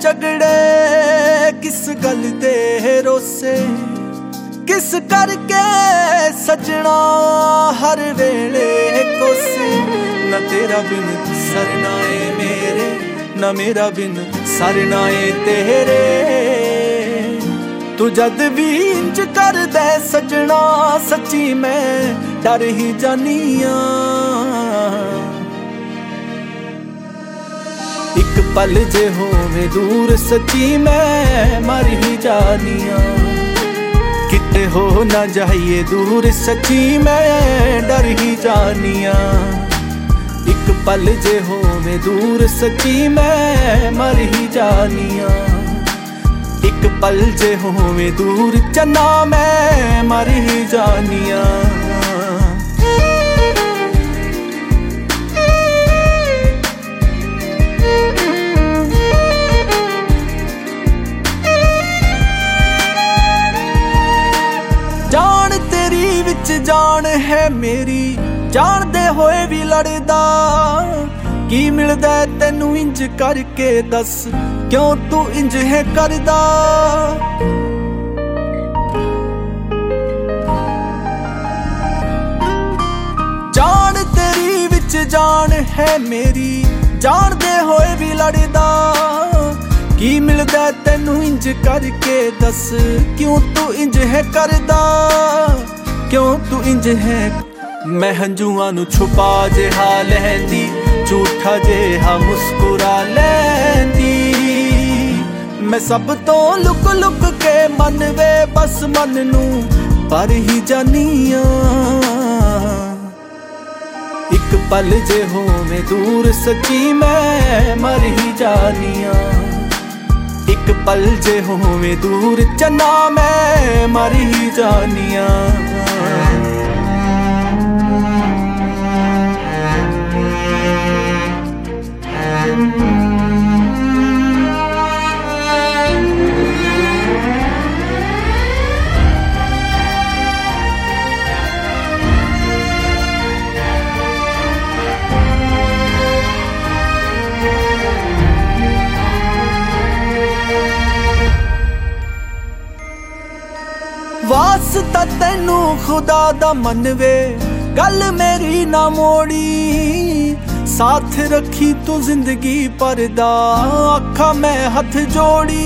झगड़े किस गल दे रोसे, किस करके सजना हर वेले कोसे। न तेरा बिन सरना ए मेरे, न मेरा बिन सरना ए तेरे। तू जद भी इंज कर दे सजना, सच्ची मैं डर ही जानिया। एक पल जे होवे दूर, सच्ची मैं मर ही जानिया। किते हो ना जाइए दूर, सच्ची मैं डर ही जानिया। एक पल जे होवे दूर, सच्ची मैं मर ही जानिया। एक पल जे होवे दूर, चन्ना मैं मर ही जानिया। जान तेरी विच जान है मेरी, जान दे होए भी लड़दा। की मिलदा तेनू इंज करके दस, क्यों तू इंज है करदा। जान तेरी विच जान है मेरी, जान दे होए भी लड़दा। की मिलदा तेनू इंज करके दस, क्यों तू इंज है करदा। क्यों तू इंज है। मैं हंजुआं नू छुपा जिहा लैंदी, झूठा जिहा मुस्कुरा लैंदी। मैं सब तो लुक लुक के मन वे बस मन नू पर ही जानिया। एक पल जे होवे दूर, सच्ची मैं मर ही जानिया। एक पल जे होवे दूर, चन्ना मैं मर ही जानिया। वास्ता तेनू खुदा दा मनवे, गल मेरी ना मोड़ी। साथ रखी तू जिंदगी परदा, आखा मैं हथ जोड़ी।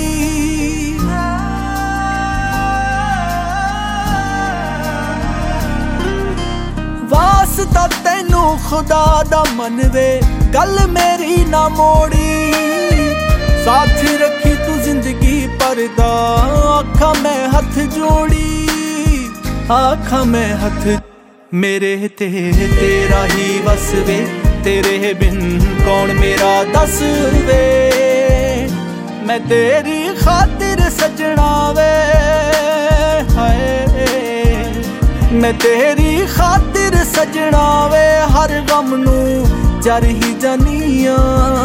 वास्ता तेनू खुदा दा मनवे, गल मेरी ना मोड़ी। साथ रखी तू जिंदगी परदा, आखा मैं हथ जोड़ी। आखा मैं हथ मेरे ते तेरा ही बस वे, तेरे बिन कौन मेरा दस वे। मैं तेरी खातिर सजना वे हाय, मैं तेरी खातिर सजना वे। हर गम नू जर ही जानिया।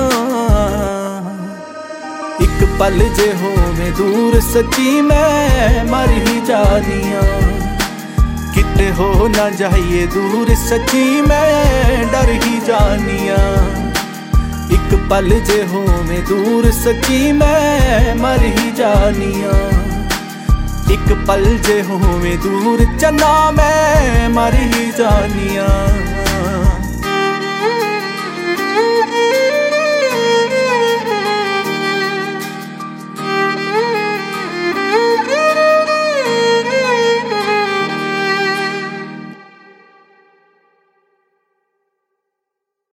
एक पल जे होवे दूर, सच्ची मैं मर ही जानिया। किते हो ना जाइए दूर, सच्ची मैं डर ही जानिया। एक पल जे होवे दूर, सच्ची मैं मर ही जानिया। एक पल जे होवे दूर, चन्ना मैं मर ही जानिया।